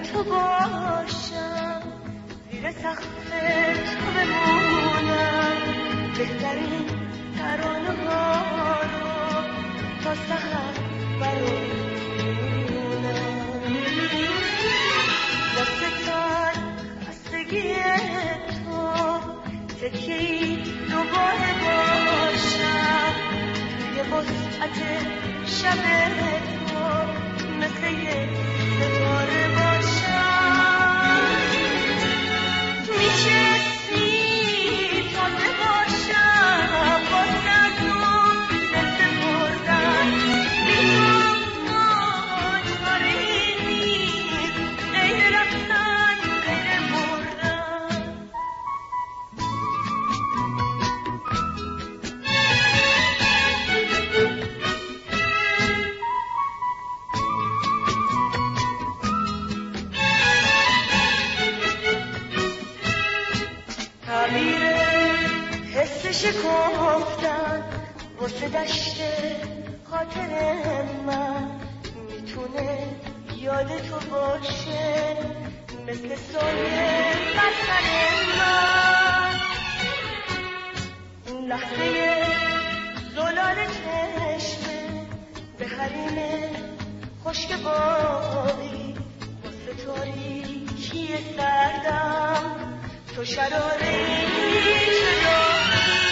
تو باشم، زیر سقف تو بمونم، بهترین ترانه ها رو تا سحر برات می‌مونم. واسه تن خستگی تو تکیه‌ای دوباره باشم، توی وسعت شب تو مثل یه ستاره باشم. میشه اسمی تازه باشم واسه تو دست بردن، میخوام چاره نیست غیر رفتن غیر مردن. تعبیر حس شکفتن واسه دشت خاطر من میتونه یاد تو باشه، مثل سایه بر سر من. این لحظه زلال چشمه به حریم خشک باری، واسه تاریکی سردم تو شراره چرا